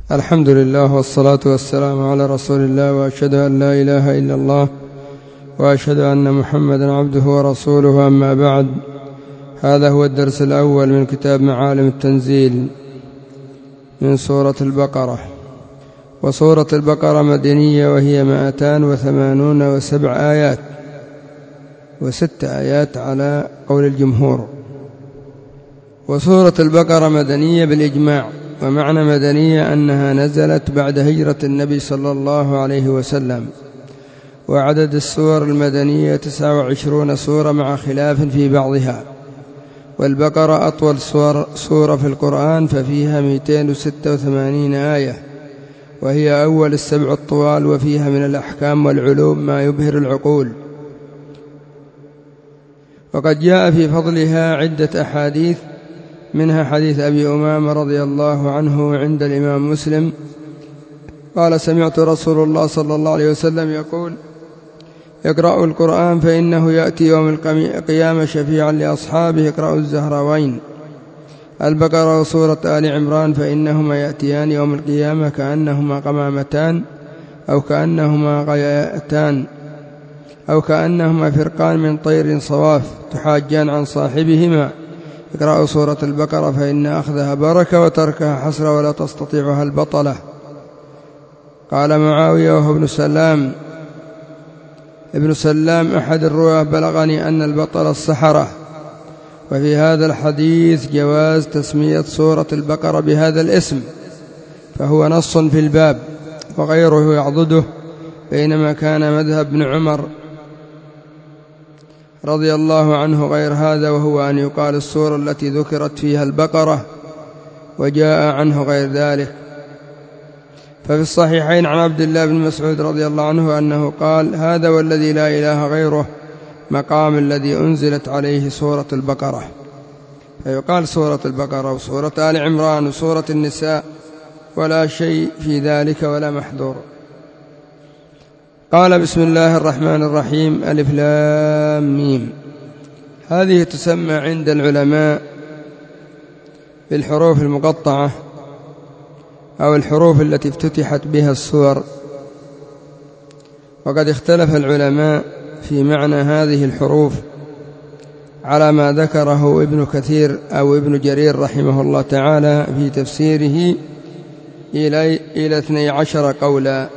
الحمد لله والصلاة والسلام على رسول الله، وأشهد أن لا إله إلا الله، وأشهد أن محمدا عبده ورسوله. أما بعد، هذا هو الدرس الأول من كتاب معالم التنزيل من سورة البقرة. وسورة البقرة مدنية، وهي 287 آيات، و6 آيات على قول الجمهور. وسورة البقرة مدنية بالإجماع، ومعنى مدنية أنها نزلت بعد هجرة النبي صلى الله عليه وسلم. وعدد السور المدنية 29 سورة مع خلاف في بعضها، والبقرة أطول سورة في القرآن، ففيها 286 آية، وهي أول السبع الطوال، وفيها من الأحكام والعلوم ما يبهر العقول. وقد جاء في فضلها عدة أحاديث، منها حديث أبي أمامة رضي الله عنه عند الإمام مسلم قال: سمعت رسول الله صلى الله عليه وسلم يقول: اقرأوا القرآن فإنه يأتي يوم القيامة شفيعا لأصحابه. اقرأوا الزهراوين البقرة وسورة آل عمران، فإنهما يأتيان يوم القيامة كأنهما قمامتان، أو كأنهما غياتان، أو كأنهما فرقان من طير صواف تحاجان عن صاحبهما. اقرأوا سورة البقرة فإن أخذها بركة، وتركها حسرة، ولا تستطيعها البطلة. قال معاوية وهو ابن سلام أحد الرواة: بلغني أن البطل السحرة. وفي هذا الحديث جواز تسمية سورة البقرة بهذا الاسم، فهو نص في الباب، وغيره يعضده، بينما كان مذهب ابن عمر رضي الله عنه غير هذا، وهو أن يقال السورة التي ذكرت فيها البقرة، وجاء عنه غير ذلك. ففي الصحيحين عن عبد الله بن مسعود رضي الله عنه أنه قال: هذا والذي لا إله غيره مقام الذي أنزلت عليه سورة البقرة. فيقال سورة البقرة وسورة آل عمران وسورة النساء، ولا شيء في ذلك ولا محذور. قال: بسم الله الرحمن الرحيم. ألف لام ميم. هذه تسمى عند العلماء بالحروف المقطعة، أو الحروف التي افتتحت بها السور. وقد اختلف العلماء في معنى هذه الحروف على ما ذكره ابن كثير أو ابن جرير رحمه الله تعالى في تفسيره إلى 12 قولا.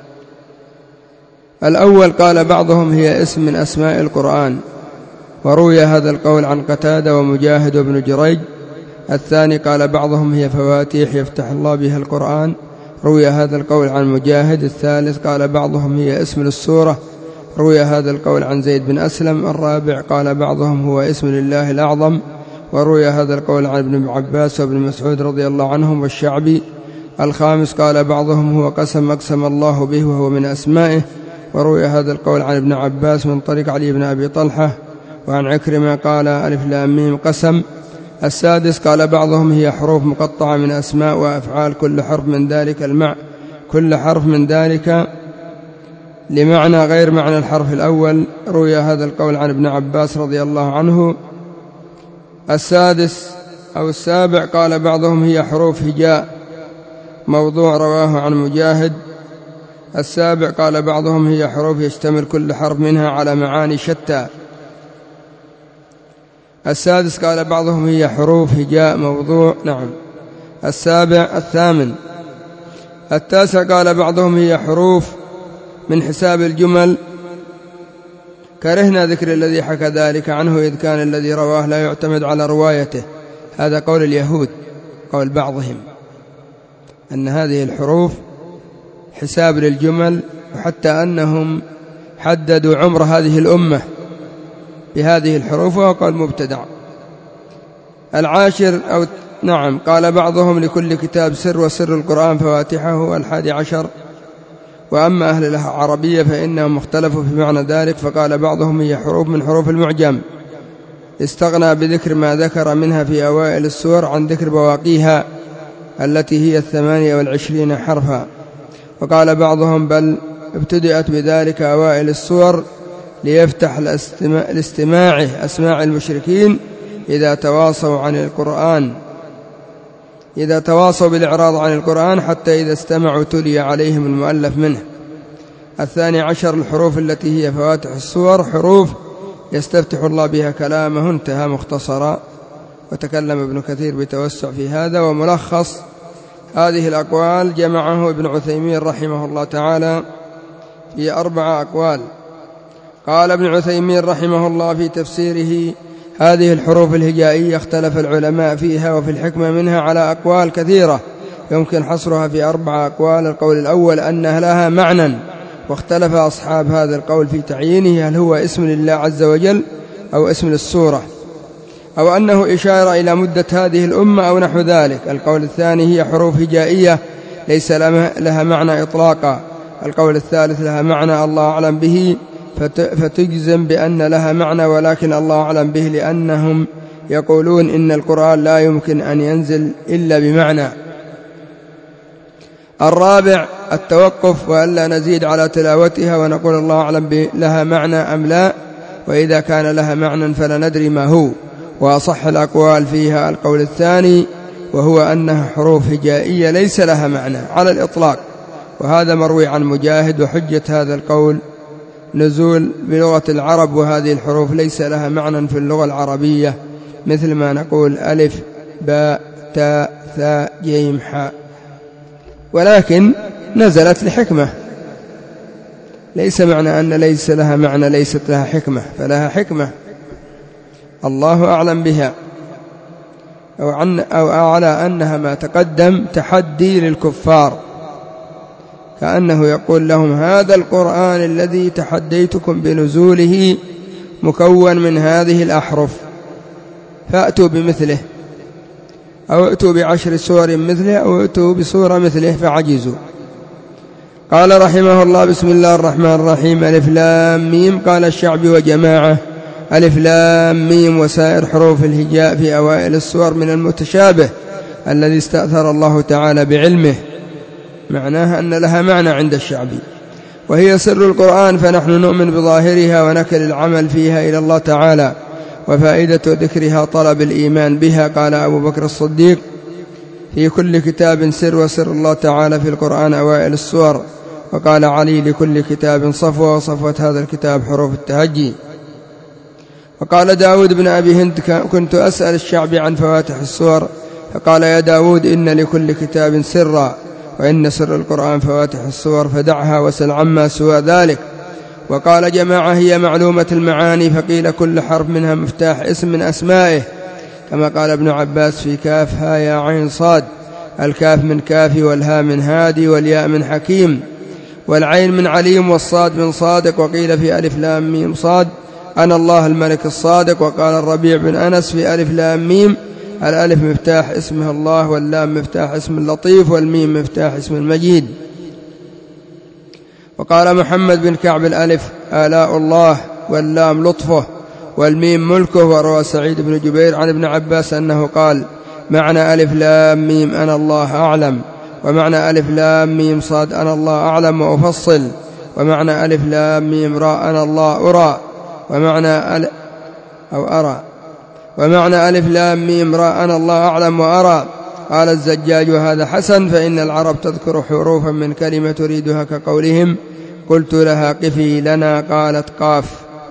الأول قال بعضهم هي اسم من أسماء القرآن، وروي هذا القول عن قتادة ومجاهد وابن جريج. الثاني قال بعضهم هي فواتيح يفتح الله بها القرآن، روي هذا القول عن مجاهد. الثالث قال بعضهم هي اسم للسورة، روي هذا القول عن زيد بن أسلم. الرابع قال بعضهم هو اسم لله الأعظم، وروي هذا القول عن ابن عباس وابن مسعود رضي الله عنهم والشعبي. الخامس قال بعضهم هو قسم أقسم الله به وهو من أسمائه، وروي هذا القول عن ابن عباس من طريق علي بن أبي طلحة. وعن عكرمة قال: ألف لام ميم قسم. السادس قال بعضهم هي حروف مقطعة من أسماء وأفعال، كل حرف من ذلك لمعنى غير معنى الحرف الأول. روي هذا القول عن ابن عباس رضي الله عنه. السادس أو السابع قال بعضهم هي حروف هجاء موضوع، رواه عن مجاهد. السابع قال بعضهم هي حروف يشتمل كل حرف منها على معاني شتى. السادس قال بعضهم هي حروف هجاء موضوع. الثامن. التاسع قال بعضهم هي حروف من حساب الجمل، كرهنا ذكر الذي حكى ذلك عنه، إذ كان الذي رواه لا يعتمد على روايته. هذا قول اليهود، قول بعضهم أن هذه الحروف حساب للجمل، وحتى أنهم حددوا عمر هذه الأمة بهذه الحروف، وهو قول مبتدع. العاشر قال بعضهم لكل كتاب سر، وسر القرآن فواتحه. 11. وأما أهل العربية فإنهم اختلفوا في معنى ذلك، فقال بعضهم هي حروف من حروف المعجم، استغنى بذكر ما ذكر منها في أوائل السور عن ذكر بواقيها التي هي 28 حرفا. وقال بعضهم بل ابتدأت بذلك أوائل السور ليفتح لاستماعه أسماع المشركين إذا تواصوا عن القرآن، إذا تواصوا بالإعراض عن القرآن حتى إذا استمعوا تلي عليهم المؤلف منه. 12 الحروف التي هي فواتح السور حروف يستفتح الله بها كلامه، انتهى مختصرا. وتكلم ابن كثير بتوسع في هذا، وملخص هذه الأقوال جمعه ابن عثيمين رحمه الله تعالى في 4 أقوال. قال ابن عثيمين رحمه الله في تفسيره: هذه الحروف الهجائية اختلف العلماء فيها وفي الحكمة منها على أقوال كثيرة، يمكن حصرها في 4 أقوال. القول الأول أنها لها معنى، واختلف أصحاب هذا القول في تعيينه، هل هو اسم لله عز وجل أو اسم للسورة، أو أنه إشارة إلى مدة هذه الأمة أو نحو ذلك. القول الثاني: هي حروف هجائية ليس لها معنى إطلاقا. القول الثالث: لها معنى الله أعلم به، فتجزم بأن لها معنى ولكن الله أعلم به، لأنهم يقولون إن القرآن لا يمكن أن ينزل إلا بمعنى. الرابع: التوقف، وألا نزيد على تلاوتها ونقول الله أعلم لها معنى أم لا، وإذا كان لها معنى فلا ندري ما هو. وأصح الأقوال فيها القول الثاني، وهو أنها حروف هجائية ليس لها معنى على الإطلاق، وهذا مروي عن مجاهد. وحجة هذا القول نزول بلغة العرب، وهذه الحروف ليس لها معنى في اللغة العربية، مثل ما نقول ألف باء تاء ثاء جيم حاء، ولكن نزلت لحكمة. ليس معنى أن ليس لها معنى ليست لها حكمة، فلها حكمة الله أعلم بها. أو على أنها ما تقدم تحدي للكفار، كأنه يقول لهم: هذا القرآن الذي تحديتكم بنزوله مكون من هذه الأحرف، فأتوا بمثله، أو أتوا ب10 سور مثله، أو أتوا بسورة مثله، فعجزوا. قال رحمه الله: بسم الله الرحمن الرحيم. ألف لام ميم. قال الشعبي وجماعة: ألف لام ميم وسائر حروف الهجاء في أوائل السور من المتشابه الذي استأثر الله تعالى بعلمه، معناها أن لها معنى عند الشعبي، وهي سر القرآن، فنحن نؤمن بظاهرها ونكل العمل فيها إلى الله تعالى، وفائدة ذكرها طلب الإيمان بها. قال أبو بكر الصديق: في كل كتاب سر، وسر الله تعالى في القرآن أوائل السور. وقال علي: لكل كتاب صفوة، وصفوة هذا الكتاب حروف التهجي. وقال داود بن أبي هند: كنت أسأل الشعبي عن فواتح السور، فقال: يا داود، إن لكل كتاب سرا، وإن سر القرآن فواتح السور، فدعها وسل عما سوى ذلك. وقال جماعة: هي معلومة المعاني، فقيل كل حرف منها مفتاح اسم من أسمائه، كما قال ابن عباس في كاف ها يا عين صاد: الكاف من كافي، والها من هادي، والياء من حكيم، والعين من عليم، والصاد من صادق. وقيل في ألف لام ميم صاد: أنا الله الملك الصادق. وقال الربيع بن أنس في ألف لام ميم: الألف مفتاح اسمه الله، واللام مفتاح اسم اللطيف، والميم مفتاح اسم المجيد. وقال محمد بن كعب: الألف آلاء الله، واللام لطفه، والميم ملكه. وروى سعيد بن جبير عن ابن عباس أنه قال: معنى ألف لام ميم أنا الله أعلم، ومعنى ألف لام ميم صاد أنا الله أعلم وأفصل، ومعنى ألف لام ميم راء أنا الله أرى، ومعنى ألف لام ميم راء أنا الله أعلم وأرى. قال الزجاج: وهذا حسن، فإن العرب تذكر حروفا من كلمة تريدها، كقولهم: قلت لها قفي لنا، قالت قاف.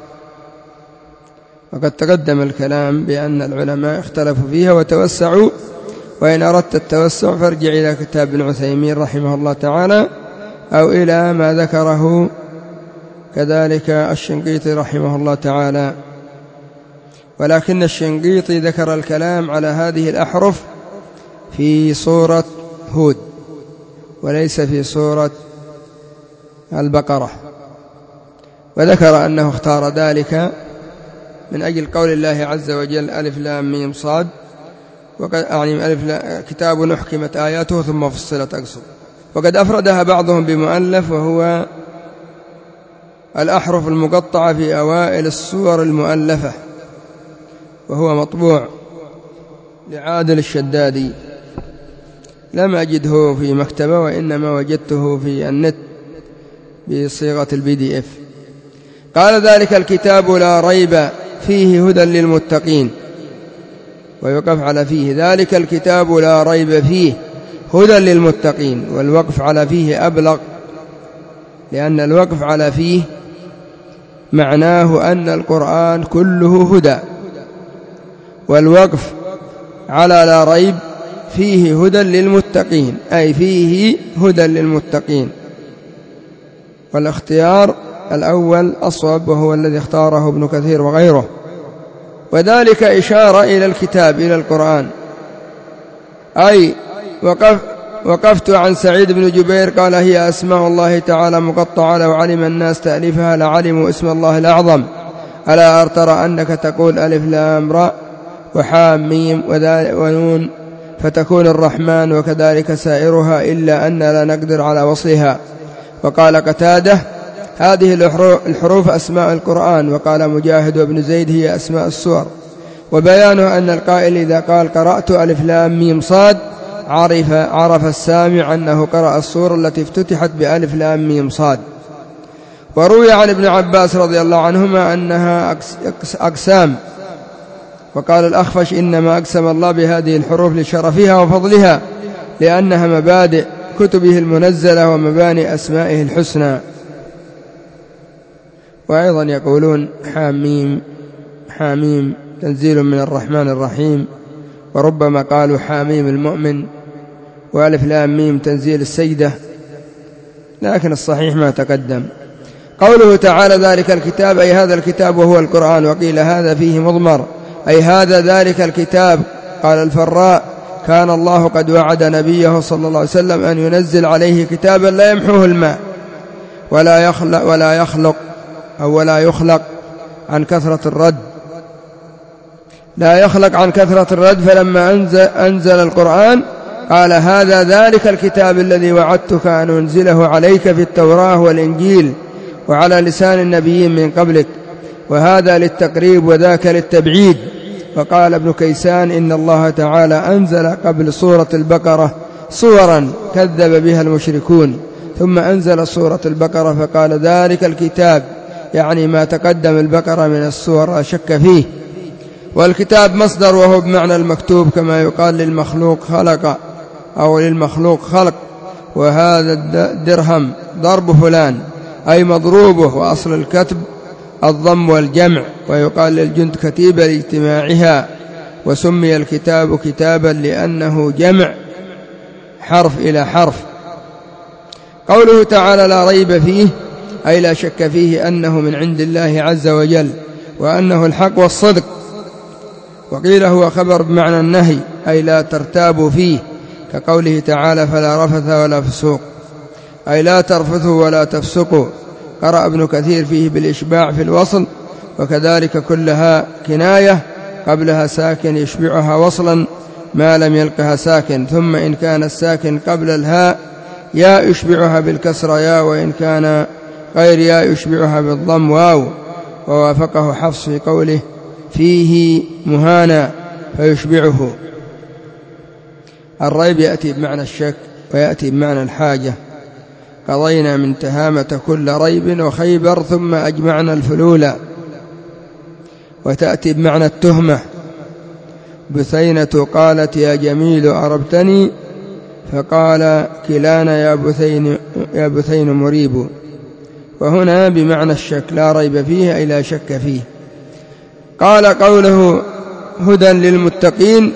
وقد تقدم الكلام بأن العلماء اختلفوا فيها وتوسعوا، وإن أردت التوسع فارجع إلى كتاب ابن عثيمين رحمه الله تعالى، أو إلى ما ذكره كذلك الشنقيطي رحمه الله تعالى. ولكن الشنقيطي ذكر الكلام على هذه الأحرف في سورة هود، وليس في سورة البقرة، وذكر أنه اختار ذلك من أجل قول الله عز وجل: ألف لام ميم صاد، يعني كتاب أحكمت آياته ثم فصلت أقصد. وقد أفردها بعضهم بمؤلف، وهو الأحرف المقطعة في أوائل السور المؤلفة، وهو مطبوع لعادل الشدادي، لم أجده في مكتبة، وإنما وجدته في النت بصيغة الPDF. قال: ذلك الكتاب لا ريب فيه هدى للمتقين. ويقف على فيه. ذلك الكتاب لا ريب فيه هدى للمتقين. والوقف على فيه أبلغ، لأن الوقف على فيه معناه أن القرآن كله هدى، والوقف على لا ريب فيه هدى للمتقين، أي فيه هدى للمتقين. والاختيار الأول أصوب، وهو الذي اختاره ابن كثير وغيره. وذلك إشارة إلى الكتاب، إلى القرآن. أي وقفت عن سعيد بن جبير قال: هي أسماء الله تعالى مقطعة، لو علم الناس تأليفها لعلموا اسم الله الأعظم. ألا ترى أنك تقول ألف لام راء وحام ميم ونون فتكون الرحمن، وكذلك سائرها، إلا أن لا نقدر على وصلها. وقال قتادة: هذه الحروف أسماء القرآن. وقال مجاهد وابن زيد: هي أسماء السور. وبيانه أن القائل إذا قال قرأت ألف لام ميم صاد عرف السامع أنه قرأ السورة التي افتتحت بألف لام ميم صاد. وروي عن ابن عباس رضي الله عنهما أنها أقسام. وقال الأخفش: إنما أقسم الله بهذه الحروف لشرفها وفضلها، لأنها مبادئ كتبه المنزلة ومباني أسمائه الحسنى. وأيضا يقولون حاميم تنزيل من الرحمن الرحيم، وربما قالوا حاميم المؤمن، وألف لام ميم تنزيل السجدة، لكن الصحيح ما تقدم. قوله تعالى: ذلك الكتاب، أي هذا الكتاب وهو القرآن. وقيل هذا فيه مضمر، أي هذا ذلك الكتاب. قال الفراء: كان الله قد وعد نبيه صلى الله عليه وسلم أن ينزل عليه كتابا لا يمحوه الماء ولا يخلق عن كثرة الرد. لا يخلق عن كثرة الرد. فلما أنزل القرآن قال: هذا ذلك الكتاب الذي وعدتك أن أنزله عليك في التوراة والإنجيل وعلى لسان النبيين من قبلك. وهذا للتقريب وذاك للتبعيد. وقال ابن كيسان: إن الله تعالى أنزل قبل سورة البقرة صورا كذب بها المشركون، ثم أنزل سورة البقرة فقال: ذلك الكتاب، يعني ما تقدم البقرة من السور لا شك فيه. والكتاب مصدر، وهو بمعنى المكتوب، كما يقال للمخلوق خلق أو للمخلوق خلق. وهذا الدرهم ضرب فلان، أي مضروبه. وأصل الكتب الضم والجمع، ويقال للجند كتيبة لاجتماعها. وسمي الكتاب كتابا لأنه جمع حرف إلى حرف. قوله تعالى: لا ريب فيه، أي لا شك فيه أنه من عند الله عز وجل، وأنه الحق والصدق. وقيل هو خبر بمعنى النهي، أي لا ترتابوا فيه، كقوله تعالى: فلا رفث ولا فسوق، أي لا ترفثوا ولا تفسقوا. قرأ ابن كثير فيه بالإشباع في الوصل، وكذلك كلها كناية قبلها ساكن يشبعها وصلا ما لم يلقها ساكن. ثم إن كان الساكن قبل الهاء ياء يشبعها بالكسر ياء، وإن كان غير ياء يشبعها بالضم واو. ووافقه حفص في قوله: فيه مهانا فيشبعه. الريب يأتي بمعنى الشك، ويأتي بمعنى الحاجة. قضينا من تهامة كل ريب وخيبر، ثم أجمعنا الفلول. وتأتي بمعنى التهمة. بثينة قالت: يا جميل أربتني، فقال كلانا يا بثين مريب. وهنا بمعنى الشك، لا ريب فيه، أي لا شك فيه. قال: قوله هدى للمتقين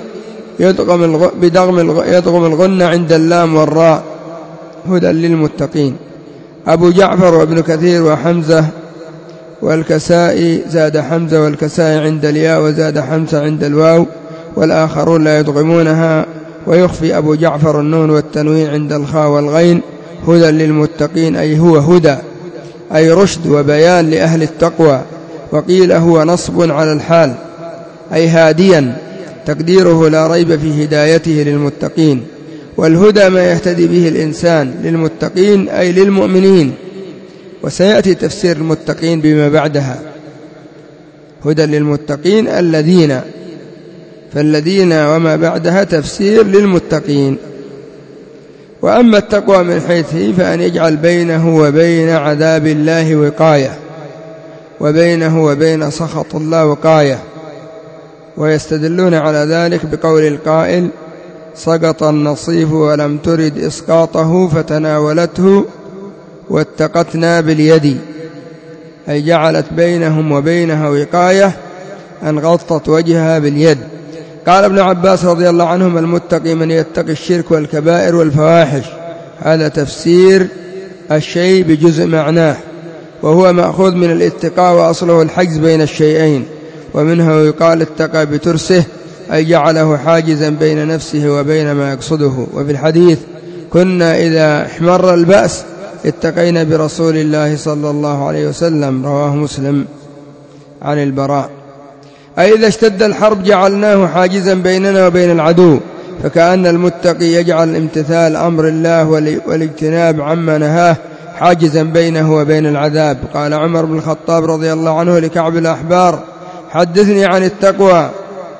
يدغم الغنة عند اللام والراء، هدى للمتقين. أبو جعفر وابن كثير وحمزة والكسائي زاد حمزة والكسائي عند الياء، وزاد حمزة عند الواو، والآخرون لا يدغمونها. ويخفي أبو جعفر النون والتنوين عند الخاء والغين. هدى للمتقين، أي هو هدى، أي رشد وبيان لأهل التقوى. وقيل هو نصب على الحال، أي هاديا، تقديره لا ريب في هدايته للمتقين. والهدى ما يهتدي به الإنسان، للمتقين أي للمؤمنين. وسيأتي تفسير المتقين بما بعدها. هدى للمتقين الذين، فالذين وما بعدها تفسير للمتقين. وأما التقوى من حيث هي، فأن يجعل بينه وبين عذاب الله وقاية، وبينه وبين سخط الله وقاية. ويستدلون على ذلك بقول القائل: سقط النصيف ولم ترد إسقاطه فتناولته واتقتنا باليد، أي جعلت بينهم وبينها وقاية أن غطت وجهها باليد. قال ابن عباس رضي الله عنهما: المتقي من يتقي الشرك والكبائر والفواحش. هذا تفسير الشيء بجزء معناه، وهو مأخوذ من الاتقاء، وأصله الحجز بين الشيئين، ومنه يقال اتقى بترسه، أي جعله حاجزا بين نفسه وبين ما يقصده. وفي الحديث: كنا إذا احمر البأس اتقينا برسول الله صلى الله عليه وسلم، رواه مسلم عن البراء. أي إذا اشتد الحرب جعلناه حاجزا بيننا وبين العدو، فكأن المتقي يجعل امتثال أمر الله والاجتناب عما نهاه حاجزا بينه وبين العذاب. قال عمر بن الخطاب رضي الله عنه لكعب الأحبار: حدثني عن التقوى.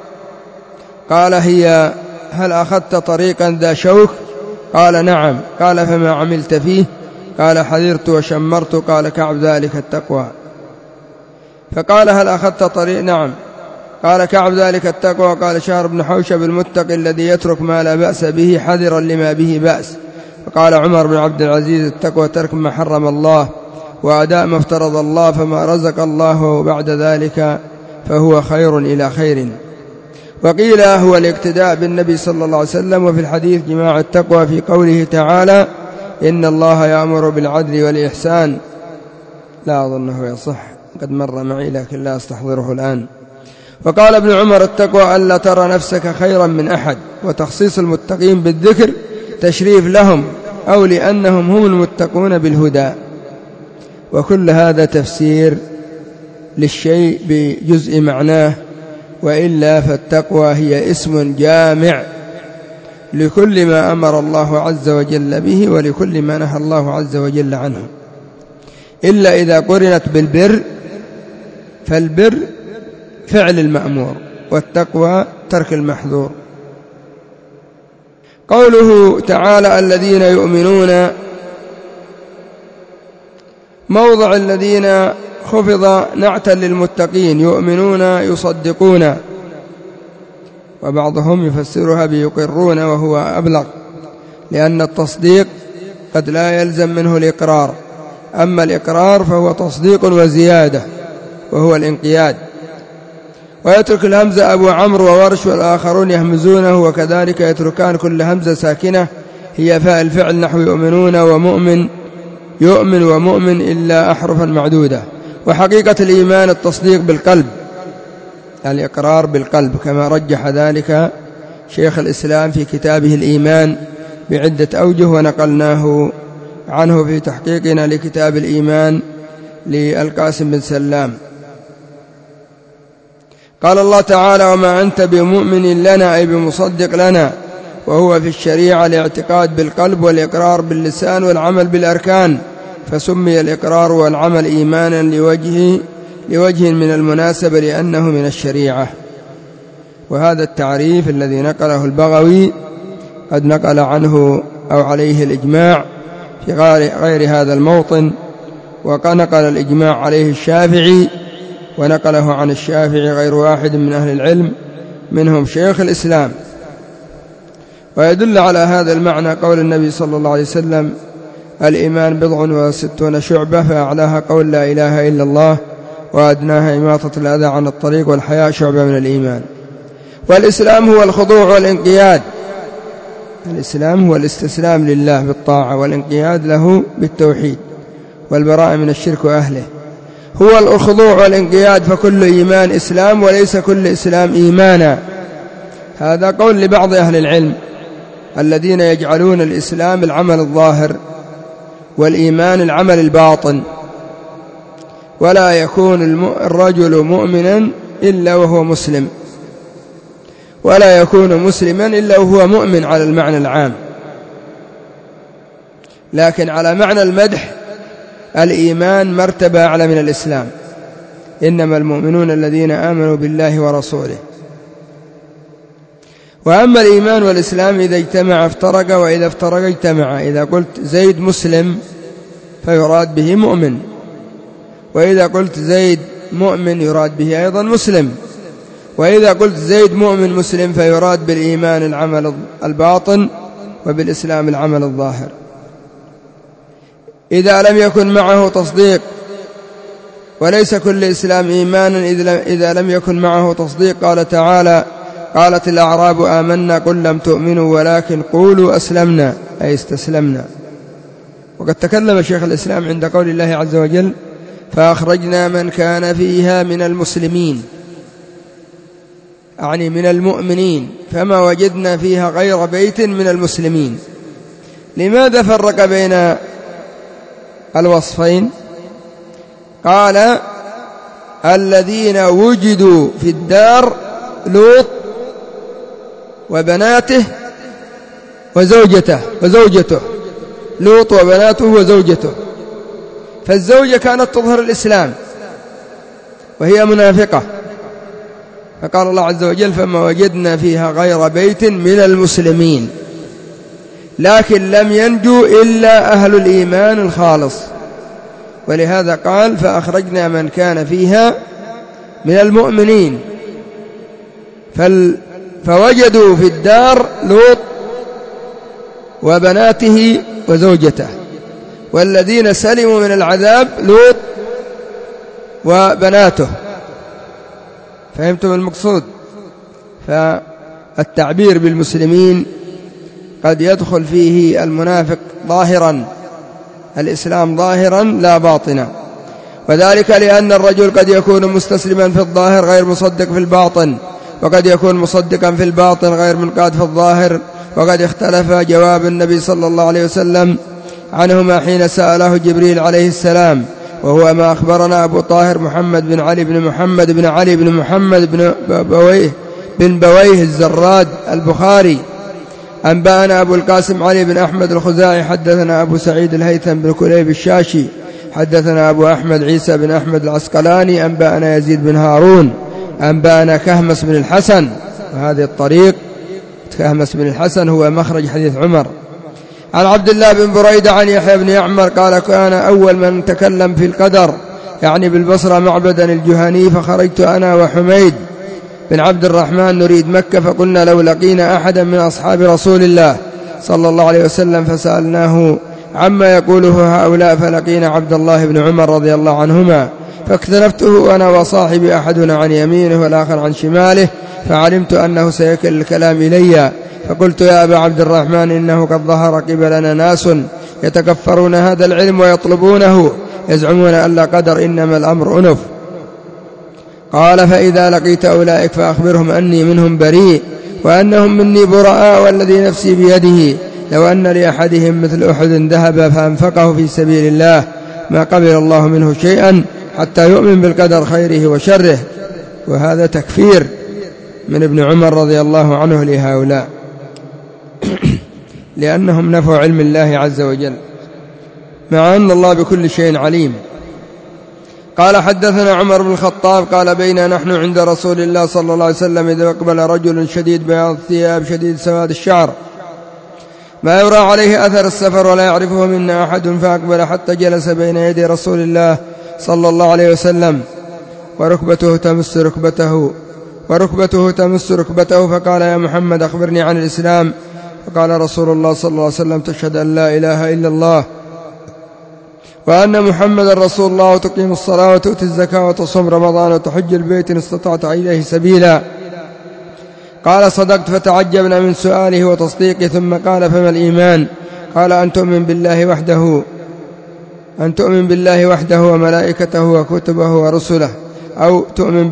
قال: هي هل أخذت طريقا ذا شوك؟ قال: نعم. قال: فما عملت فيه؟ قال: حذرت وشمرت. قال كعب: ذلك التقوى. فقال: هل أخذت طريق؟ نعم. قال كعب: ذلك التقوى. قال شهر بن حوشب: المتقي الذي يترك ما لا بأس به حذرا لما به بأس. فقال عمر بن عبد العزيز: التقوى ترك ما حرم الله وأداء ما افترض الله، فما رزق الله بعد ذلك فهو خير إلى خير. وقيل هو الاقتداء بالنبي صلى الله عليه وسلم. وفي الحديث جماع التقوى في قوله تعالى: إن الله يأمر بالعدل والإحسان. لا أظنه يصح، قد مر معي لكن لا أستحضره الآن. وقال ابن عمر: التقوى ألا ترى نفسك خيرا من أحد. وتخصيص المتقين بالذكر تشريف لهم، أو لأنهم هم المتقون بالهدى. وكل هذا تفسير للشيء بجزء معناه، وإلا فالتقوى هي اسم جامع لكل ما أمر الله عز وجل به ولكل ما نهى الله عز وجل عنه، إلا إذا قرنت بالبر، فالبر فعل المأمور والتقوى ترك المحظور. قوله تعالى: الذين يؤمنون، موضع الذين خفض نعتا للمتقين، يؤمنون يصدقون، وبعضهم يفسرها بيقرون وهو أبلغ، لأن التصديق قد لا يلزم منه الإقرار، أما الإقرار فهو تصديق وزيادة وهو الانقياد. ويترك الهمزة أبو عمرو وورش والآخرون يهمزونه، وكذلك يتركان كل همزة ساكنة هي فاء الفعل، نحو يؤمنون ومؤمن، يؤمن ومؤمن، إلا أحرفا معدودة. وحقيقة الإيمان التصديق بالقلب، الإقرار بالقلب، كما رجح ذلك شيخ الإسلام في كتابه الإيمان بعدة أوجه، ونقلناه عنه في تحقيقنا لكتاب الإيمان للقاسم بن سلام. قال الله تعالى: وما أنت بمؤمن لنا، أي بمصدق لنا. وهو في الشريعة الاعتقاد بالقلب والإقرار باللسان والعمل بالأركان، فسمي الإقرار والعمل إيمانا لوجه من المناسبة، لأنه من الشريعة. وهذا التعريف الذي نقله البغوي قد نقل عنه أو عليه الإجماع في غير هذا الموطن، وقد نقل الإجماع عليه الشافعي، ونقله عن الشافعي غير واحد من أهل العلم منهم شيخ الإسلام. ويدل على هذا المعنى قول النبي صلى الله عليه وسلم: الإيمان 60 شعبة، فأعلاها قول لا إله إلا الله، وأدناها إماطة الأذى عن الطريق، والحياء شعبة من الإيمان. والإسلام هو الخضوع والانقياد، الإسلام هو الاستسلام لله بالطاعة، والانقياد له بالتوحيد، والبراءة من الشرك وأهله. هو الخضوع والانقياد، فكل إيمان إسلام، وليس كل إسلام إيمانا. هذا قول لبعض أهل العلم الذين يجعلون الإسلام العمل الظاهر والإيمان العمل الباطن، ولا يكون الرجل مؤمنا إلا وهو مسلم، ولا يكون مسلما إلا وهو مؤمن على المعنى العام. لكن على معنى المدح الإيمان مرتبة أعلى من الإسلام، إنما المؤمنون الذين آمنوا بالله ورسوله. وأما الإيمان والإسلام إذا اجتمع افترق، وإذا افترق اجتمع. إذا قلت زيد مسلم فيراد به مؤمن، وإذا قلت زيد مؤمن يراد به أيضا مسلم. وإذا قلت زيد مؤمن مسلم فيراد بالإيمان العمل الباطن وبالإسلام العمل الظاهر. إذا لم يكن معه تصديق، وليس كل إسلام إيمانا إذا لم يكن معه تصديق. قال تعالى: قالت الأعراب آمنا قل لم تؤمنوا ولكن قولوا أسلمنا أي استسلمنا. وقد تكلم شيخ الإسلام عند قول الله عز وجل: فأخرجنا من كان فيها من المسلمين، يعني من المؤمنين، فما وجدنا فيها غير بيت من المسلمين. لماذا فرق بين الوصفين؟ قال: الذين وجدوا في الدار لوط وبناته وزوجته لوط وبناته وزوجته. فالزوجة كانت تظهر الإسلام وهي منافقة، فقال الله عز وجل: فما وجدنا فيها غير بيت من المسلمين. لكن لم ينجو إلا أهل الإيمان الخالص، ولهذا قال: فأخرجنا من كان فيها من المؤمنين. فوجدوا في الدار لوط وبناته وزوجته، والذين سلموا من العذاب لوط وبناته. فهمتم المقصود؟ فالتعبير بالمسلمين قد يدخل فيه المنافق ظاهرا، الإسلام ظاهرا لا باطنا، وذلك لأن الرجل قد يكون مستسلما في الظاهر غير مصدق في الباطن، وقد يكون مصدقا في الباطن غير منقاد في الظاهر. وقد اختلف جواب النبي صلى الله عليه وسلم عنهما حين سأله جبريل عليه السلام، وهو ما أخبرنا أبو طاهر محمد بن علي بن محمد بن علي بن محمد بن بويه الزراد البخاري. أنبأنا أبو القاسم علي بن أحمد الخزاعي حدثنا أبو سعيد الهيثم بن كليب الشاشي حدثنا أبو أحمد عيسى بن أحمد العسقلاني أنبأنا يزيد بن هارون أنبأنا كهمس بن الحسن. وهذه الطريق كهمس بن الحسن هو مخرج حديث عمر. عن عبد الله بن بريدة عن يحيى بن يعمر قال: كان أول من تكلم في القدر يعني بالبصرة معبدا الجهني، فخرجت أنا وحميد بن عبد الرحمن نريد مكة، فقلنا لو لقينا أحدا من أصحاب رسول الله صلى الله عليه وسلم فسألناه عما يقوله هؤلاء، فلقينا عبد الله بن عمر رضي الله عنهما، فاكتنفته أنا وصاحبي أحدنا عن يمينه والآخر عن شماله، فعلمت أنه سيكل الكلام إلي، فقلت: يا أبا عبد الرحمن، إنه قد ظهر قبلنا ناس يتكفرون هذا العلم ويطلبونه، يزعمون أن لا قدر، إنما الأمر أنف. قال: فإذا لقيت أولئك فأخبرهم أني منهم بريء وأنهم مني براء، والذي نفسي بيده لو أن لأحدهم مثل أحد ذهب فأنفقه في سبيل الله ما قبل الله منه شيئا حتى يؤمن بالقدر خيره وشره. وهذا تكفير من ابن عمر رضي الله عنه لهؤلاء لأنهم نفوا علم الله عز وجل، مع أن الله بكل شيء عليم. قال: حدثنا عمر بن الخطاب قال: بينا نحن عند رسول الله صلى الله عليه وسلم إذا أقبل رجل شديد بياض الثياب شديد سواد الشعر ما يرى عليه أثر السفر ولا يعرفه منا أحد، فأقبل حتى جلس بين يدي رسول الله صلى الله عليه وسلم وركبته تمس ركبته، فقال: يا محمد أخبرني عن الإسلام. فقال رسول الله صلى الله عليه وسلم: تشهد أن لا إله إلا الله وأن محمد رسول الله، وتقيم الصلاة وتؤتي الزكاة وتصوم رمضان وتحج البيت إن استطعت إليه سبيلا. قال: صدقت. فتعجبنا من سؤاله وتصديقه، ثم قال: فما الإيمان؟ قال: أن تؤمن بالله وحده وملائكته وكتبه ورسله، أو تؤمن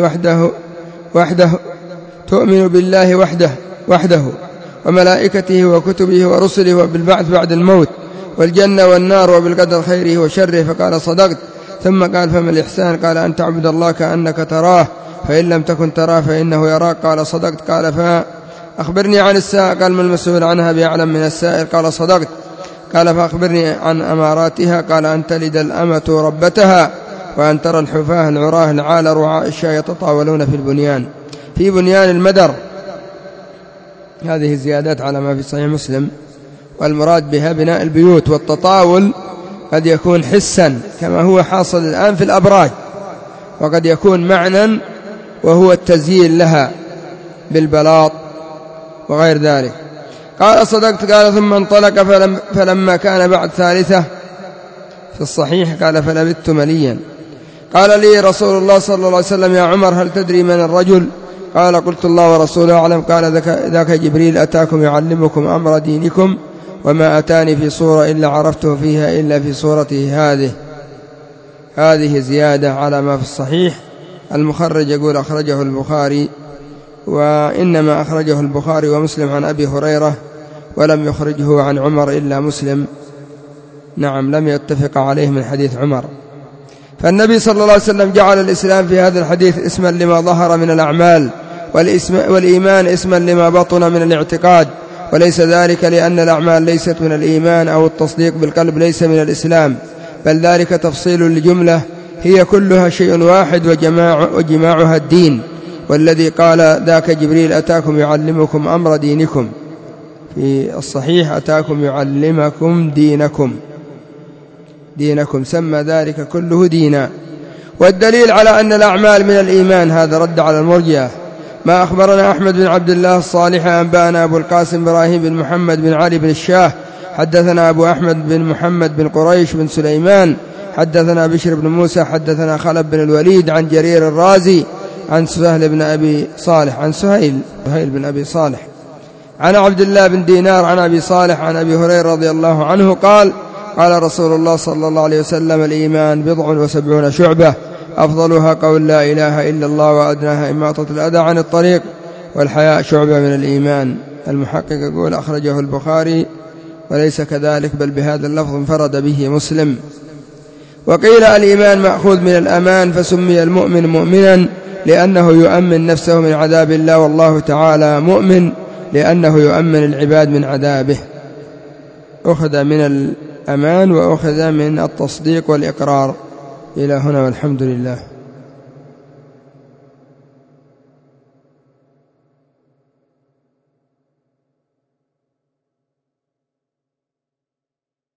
بالله وحده وملائكته وكتبه ورسله وبالبعث بعد الموت والجنة والنار وبالقدر خيره وشره. فقال: صدقت. ثم قال: فما الإحسان؟ قال: أن تعبد الله كأنك تراه فإن لم تكن تراه فإنه يراك. قال: صدقت. قال: فأخبرني عن الساعة. قال: ما المسؤول عنها بأعلم من السائل. قال: صدقت. قال: فأخبرني عن أماراتها. قال: أن تلد الأمة ربتها، وأن ترى الحفاة العراه العالى رعاء الشاة يتطاولون في بنيان المدر. هذه زيادات على ما في صحيح مسلم، والمراد بها بناء البيوت. والتطاول قد يكون حسا كما هو حاصل الآن في الأبراج، وقد يكون معنى وهو التزيين لها بالبلاط وغير ذلك. قال صدقت. قال ثم انطلق فلما كان بعد ثالثة في الصحيح قال فلبثت مليا. قال لي رسول الله صلى الله عليه وسلم يا عمر هل تدري من الرجل؟ قال قلت الله ورسوله أعلم. قال ذاك جبريل أتاكم يعلمكم أمر دينكم وما أتاني في صورة إلا عرفته فيها إلا في صورته هذه زيادة على ما في الصحيح. المخرج يقول أخرجه البخاري، وإنما أخرجه البخاري ومسلم عن أبي هريرة ولم يخرجه عن عمر إلا مسلم. نعم، لم يتفق عليه من حديث عمر. فالنبي صلى الله عليه وسلم جعل الإسلام في هذا الحديث اسما لما ظهر من الأعمال، والإيمان اسما لما بطن من الاعتقاد، وليس ذلك لأن الأعمال ليست من الإيمان أو التصديق بالقلب ليس من الإسلام، بل ذلك تفصيل لجملة هي كلها شيء واحد وجماعها الدين. والذي قال ذاك جبريل أتاكم يعلمكم أمر دينكم في الصحيح أتاكم يعلمكم دينكم سمى ذلك كله دينا. والدليل على أن الأعمال من الإيمان هذا رد على المرجئة ما أخبرنا أحمد بن عبد الله الصالح أنبانا أبو القاسم إبراهيم بن محمد بن علي بن الشاه حدثنا أبو أحمد بن محمد بن قريش بن سليمان حدثنا بشر بن موسى حدثنا خلف بن الوليد عن جرير الرازي عن سهيل بن أبي صالح عن عبد الله بن دينار عن أبي صالح عن أبي هريرة رضي الله عنه قال قال رسول الله صلى الله عليه وسلم الإيمان 70 شعبة أفضلها قول لا إله إلا الله وأدناها إماطة الأذى عن الطريق والحياء شعبة من الإيمان. المحقق يقول أخرجه البخاري وليس كذلك بل بهذا اللفظ انفرد به مسلم. وقيل الإيمان مأخوذ من الأمان فسمي المؤمن مؤمنا لأنه يؤمن نفسه من عذاب الله، والله تعالى مؤمن لأنه يؤمن العباد من عذابه. أخذ من الأمان وأخذ من التصديق والإقرار. إلى هنا والحمد لله.